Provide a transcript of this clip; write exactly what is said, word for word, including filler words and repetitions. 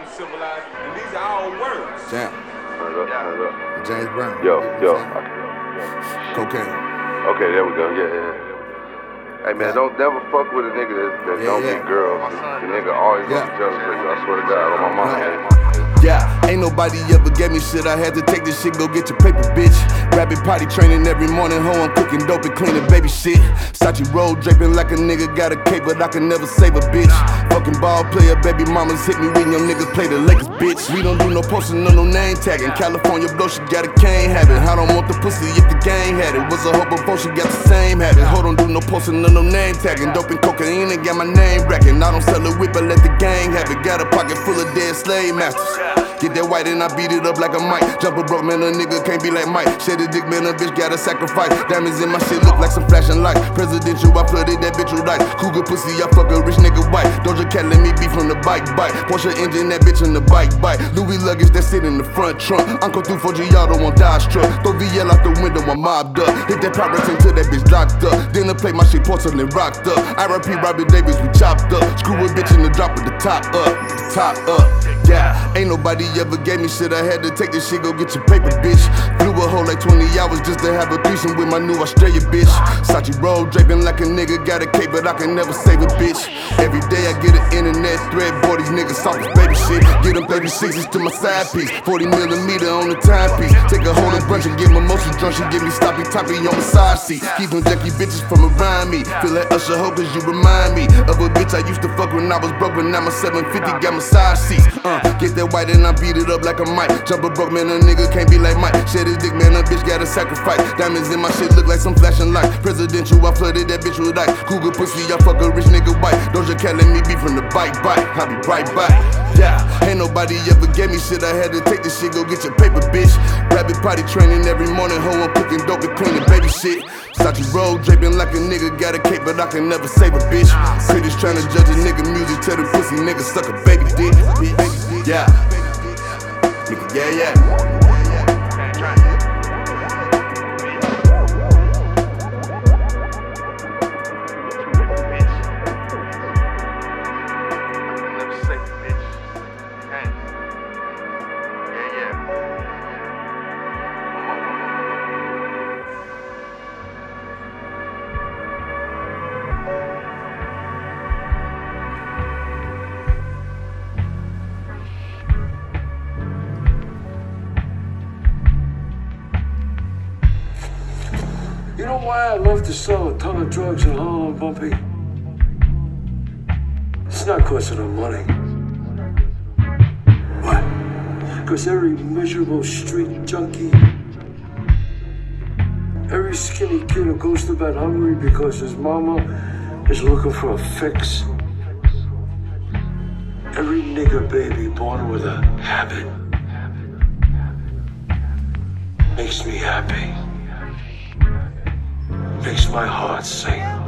civilized, and these are all words. Jam. Turn it up, turn it up. James Brown. Yo, yo. Cocaine. Okay, there we go. Yeah, yeah. Hey man, don't never fuck with a nigga that, that Yeah, don't yeah. get girls. The nigga always Yeah. gonna be jealous of you. I swear to God, on my mama. Right. Yeah, ain't nobody ever gave me shit. I had to take this shit, go get your paper, bitch. Rabbit potty training every morning, ho, I'm cooking dope and cleaning baby shit. Sachi roll draping like a nigga got a cape, but I can never save a bitch. Fucking ball player, baby mamas hit me when young niggas play the Lakers, bitch. We don't do no posting, no no name tagging. California blow, she got a cane habit. I don't want the pussy if the gang had it. Was a hoe before she got the same habit. Hold on, do no posting, no no name tagging. Dope and cocaine and got my name racking. I don't sell a whip, I let the gang have it. Got a pocket full of dead slave masters. Get that white and I beat it up like a mic. Jump a broke man, a nigga can't be like Mike. Shed a dick man, a bitch gotta sacrifice. Diamonds in my shit look like some flashing lights. Presidential, I flooded that bitch with light. Cougar pussy, I fuck a rich nigga white. Doja Cat let me be from the bike bite. Porsche engine, that bitch in the bike bite. Louis luggage that sit in the front trunk. Uncle through four G, y'all don't want Dodge truck. Throw V L out the window, I'm mobbed up. Hit that Pyrex until that bitch locked up. Then I play my shit porcelain rocked up. R I P Robbie Davis, we chopped up. Screw a bitch in the drop with the top up. The top up. Yeah, ain't nobody ever gave me shit. I had to take this shit, go get your paper, bitch. Flew a whole like twenty hours just to have a threesome with my new Australia bitch. Sachi roll draping like a nigga got a cape, but I can never save a bitch. Every day I get an internet thread, boy these niggas soft as baby shit. Get them thirty-sixes to my side piece, forty millimeter on the timepiece. Take a whole bunch and get mimosa drunk, she give me stoppy toppy on my side seat. Keep them junkie bitches from around me. Feel like Usher Ho cause you remind me of a bitch I used to fuck when I was broke, but now my seven fifty got my side seats. Uh, get that white and I beat it up like a mic. Jump a broke man, a nigga can't be like Mike. Shed his dick man, a bitch gotta sacrifice. Diamonds in my shit look like some flashing lights. Presidential, I flooded that bitch with ice. Cougar pussy, I fuck a rich nigga white. Doja Cat let me be from the bike bite. I be right back. Yeah, ain't nobody ever gave me shit. I had to take this shit, go get your paper, bitch. Rabbit potty training every morning, ho, I'm cooking dope and cleaning baby shit. Sachi roll draping like a nigga got a cape, but I can never save a bitch. Critics tryna judge a nigga music, tell the pussy nigga suck a baby dick. Yeah, nigga, yeah, yeah. You know why I love to sell a ton of drugs in Harlem, Bumpy? It's not cause of the money. What? Because every miserable street junkie, every skinny kid who goes to bed hungry because his mama is looking for a fix, every nigger baby born with a habit makes me happy. Makes my heart sing.